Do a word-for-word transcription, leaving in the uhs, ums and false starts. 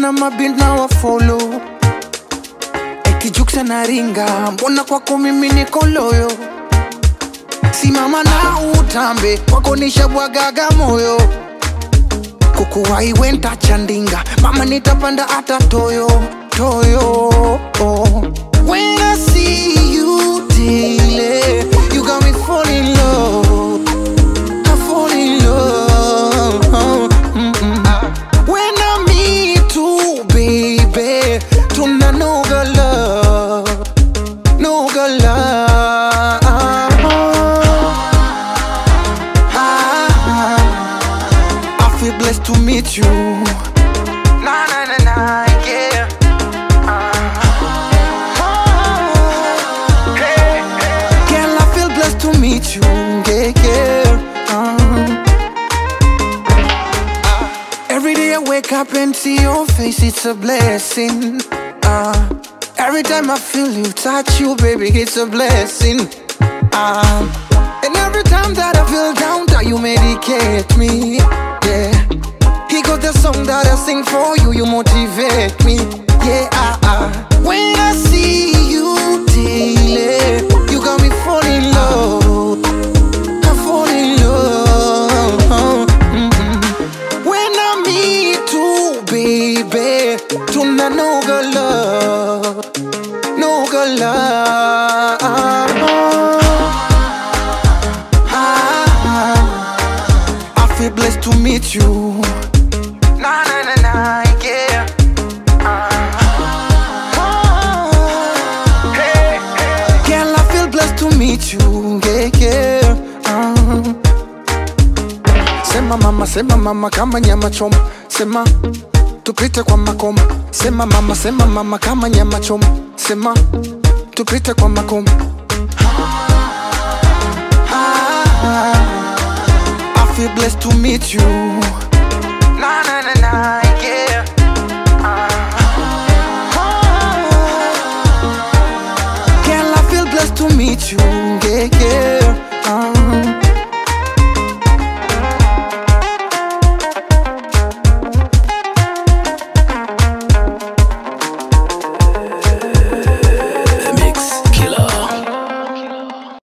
Mbona mabind na wa follow eti juksa na ringa, mbona kwako mimi niko loyo. Simama na utambe, kwako nishabwagaga moyo. Kukuwai wenta chandinga, mama nitapanda ata toyo, toyo oh. When I see you daily, you got me fall in love, I fall in love. Mm-mm. When I meet you, baby, tuna no go love, no go love. I feel blessed to meet you. Na na na na, yeah. To meet you, yeah, yeah. Uh. Uh. Every day I wake up and see your face, it's a blessing. Uh. Every time I feel you, touch you, baby, it's a blessing. Uh. And every time that I feel down, that you medicate me, yeah. He got the song that I sing for you, you motivate me, yeah. Uh, uh. When I see you daily, you got me falling in love, I fall in love. Mm-hmm. When I meet you, baby, tuna no go love, no go love. I feel blessed to meet you. Na na na na, yeah. To meet you, yeah, yeah. Uh. Sema mama, sema mama kama nyama choma. Sema tupite kwa makoma. Sema mama, sema mama kama nyama choma. Sema tupite kwa makoma. I feel blessed to meet you.